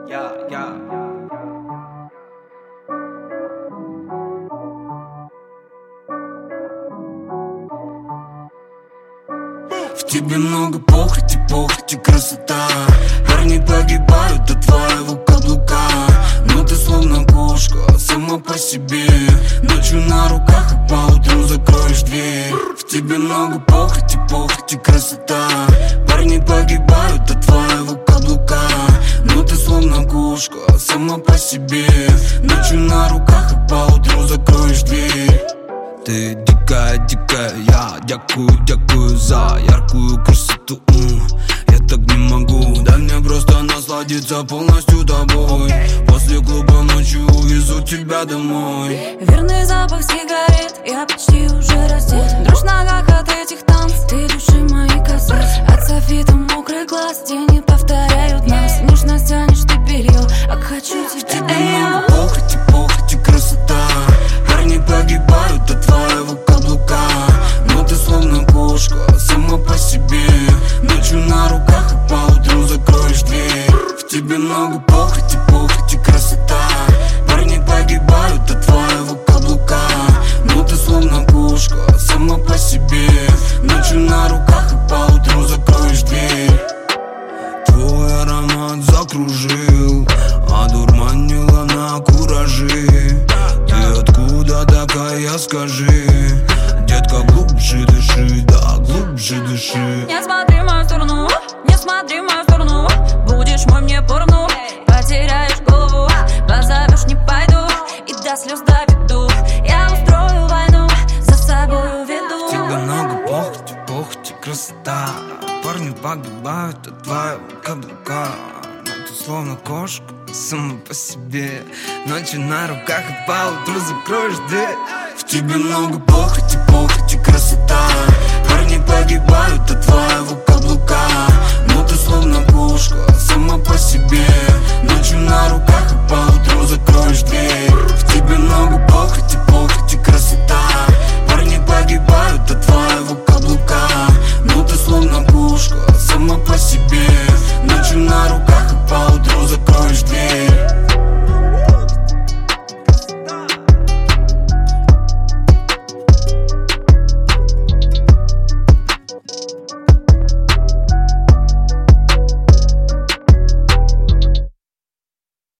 В тебе много похоти, красота. Парни погибают от твоего каблука. Но ты словно кошка, сама по себе. Ночью на руках, а поутру закроешь дверь. В тебе много похоти, красота. Парни погибают от твоего каблука. Но ты словно кошка, сама по себе. Ночью на руках, а поутру закроешь дверь. Ты дикая, я дякую за яркую красоту. Я так не могу, дай мне просто насладиться полностью тобой. После клуба ночью увезу тебя домой. Верный запах сигарет, я почти уже раздет. Дрожь в ногах от этих танцев, ты души мои касаешься. От софита мокрый глаз, тени повторяют нас. Нежно стянешь ты белье, а хочу тебя. В тебе много похоти, красота. Парни погибают от твоего каблука. Но ты словно кошка, сама по себе. Ночью на руках, а поутру закроешь дверь. В тебе много похоти, красота. Парни погибают от твоего каблука. Но ты словно кошка, сама по себе. Ночью на руках, а поутру закроешь дверь. Твой аромат закружил, одурманила на кураже. Ты откуда такая, скажи? Детка, глубже дыши, да, глубже дыши. Не смотри в мою сторону, не смотри в мою сторону. Будешь мой, мне порну, потеряешь голову. Позовешь, не пойду, и до слез доведу. Я устрою войну, за собой уведу. В тебе много похоти, красота. Парни погибают от твоего каблука. Но ты словно кошка, сама по себе. Ночью на руках, и поутру закроешь дверь. В тебе много похоти, красота. Парни погибают